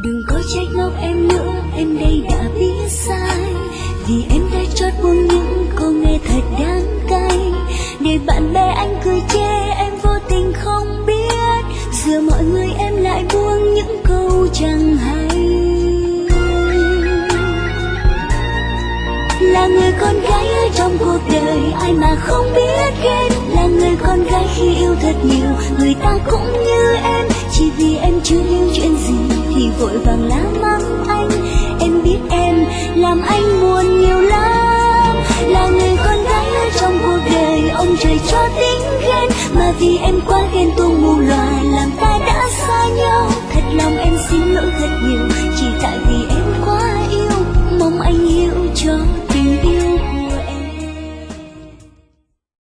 Đừng có trách móc em nữa, em đây đã biết sai. Vì em đã chót buông những câu nghe thật đáng cay, để bạn bè anh cười chê em vô tình không biết. Giờ mọi người em lại buông những câu chẳng hay. Là người con gái ở trong cuộc đời, ai mà không biết ghen. Là người con gái khi yêu thật nhiều, người ta cũng như em. Chỉ vì em chưa hiểu chuyện gì thì vội vàng la mắng anh. Em biết em làm anh buồn nhiều lắm. Là người con gái ở trong cuộc đời, ông trời cho tính ghen. Mà vì em quá ghen tuông mù loài,